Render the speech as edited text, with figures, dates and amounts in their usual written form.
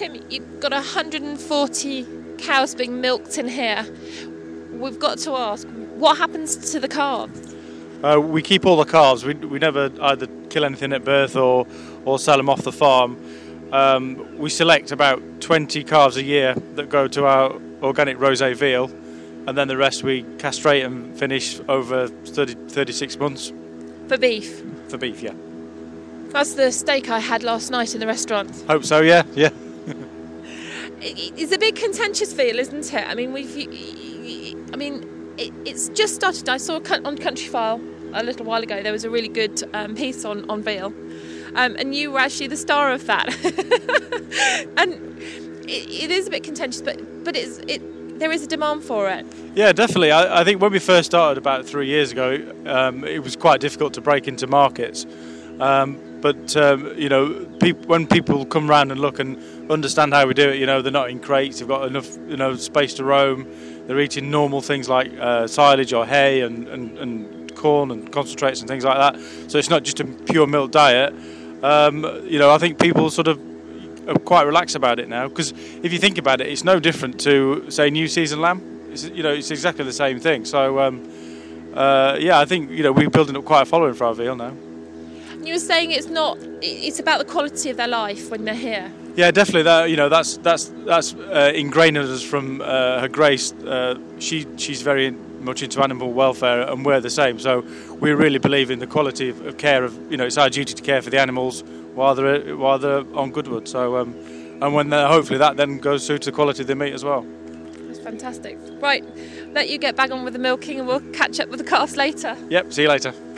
Tim, you've got 140 cows being milked in here. We've got to ask, what happens to the calves? We keep all the calves. We never either kill anything at birth or sell them off the farm. We select about 20 calves a year that go to our organic rosé veal, and then the rest we castrate and finish over 36 months. For beef? For beef, yeah. That's the steak I had last night in the restaurant. Hope so, yeah. It's a big contentious veal, isn't it? I mean, it's just started. I saw on Countryfile a little while ago. There was a really good piece on veal, and you were actually the star of that. And it is a bit contentious, but there is a demand for it. Yeah, definitely. I think when we first started about 3 years ago, it was quite difficult to break into markets. But when people come round and look and understand how we do it, they're not in crates, they've got enough, space to roam. They're eating normal things like silage or hay and corn and concentrates and things like that. So it's not just a pure milk diet. I think people sort of are quite relaxed about it now, because if you think about it, it's no different to, say, New Season lamb. It's exactly the same thing. So I think we're building up quite a following for our veal now. You were saying it's about the quality of their life when they're here. Yeah, definitely. That's ingrained in us from Her Grace. She's very much into animal welfare, and we're the same. So we really believe in the quality of care of. It's our duty to care for the animals while they're on Goodwood. So and when hopefully that then goes through to the quality of the meat as well. That's fantastic. Right, let you get back on with the milking, and we'll catch up with the calves later. Yep. See you later.